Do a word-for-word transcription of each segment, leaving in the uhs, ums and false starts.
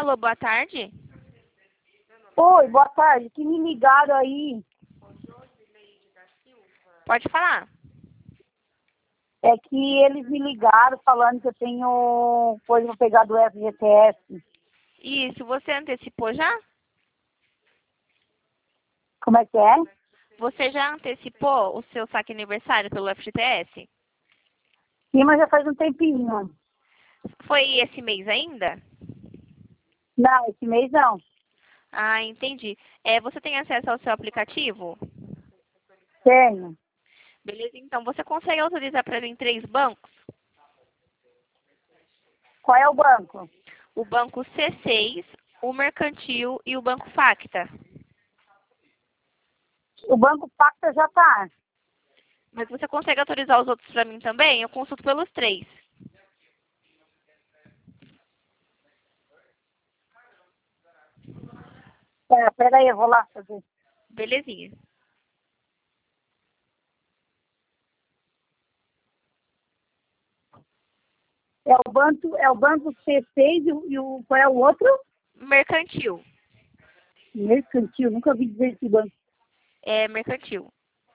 Alô, boa tarde. Oi, boa tarde. Que me ligaram aí. Pode falar. É que eles me ligaram falando que eu tenho coisa pra pegar do F G T S. Isso, você antecipou já? Como é que é? Você já antecipou o seu saque aniversário pelo F G T S? Sim, mas já faz um tempinho. Foi esse mês ainda? Não, esse mês não. Ah, entendi. É, você tem acesso ao seu aplicativo? Tenho. Beleza, então você consegue autorizar para mim três bancos? Qual é o banco? O banco C seis, o Mercantil e o banco Facta. O banco Pacta já tá. Mas você consegue autorizar os outros para mim também? Eu consulto pelos três. É, peraí, eu vou lá fazer. Belezinha. É o banco, é o banco C seis e o, e o qual é o outro? Mercantil. Mercantil, nunca vi dizer esse banco. É, Mercantil.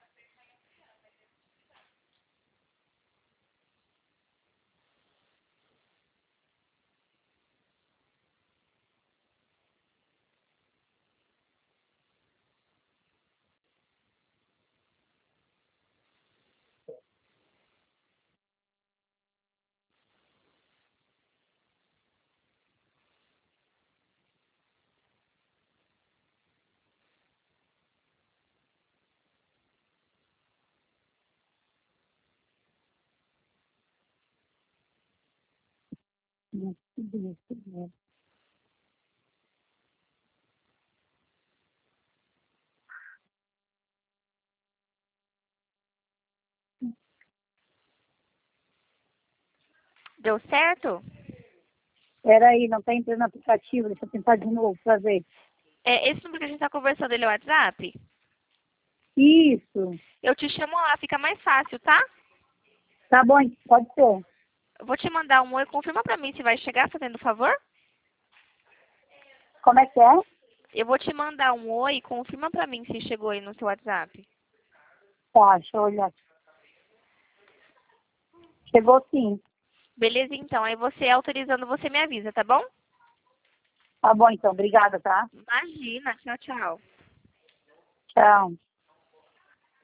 Deu certo? Peraí, não tá entrando no aplicativo, deixa eu tentar de novo pra ver. É, esse número que a gente está conversando, ele é o WhatsApp? Isso. Eu te chamo lá, fica mais fácil, tá? Tá bom, pode ser. Eu vou te mandar um oi, confirma pra mim se vai chegar, fazendo favor? Como é que é? Eu vou te mandar um oi, confirma pra mim se chegou aí no seu WhatsApp. Tá, deixa eu olhar. Chegou sim. Beleza, então. Aí você autorizando, você me avisa, tá bom? Tá bom, então. Obrigada, tá? Imagina. Tchau, tchau. Tchau.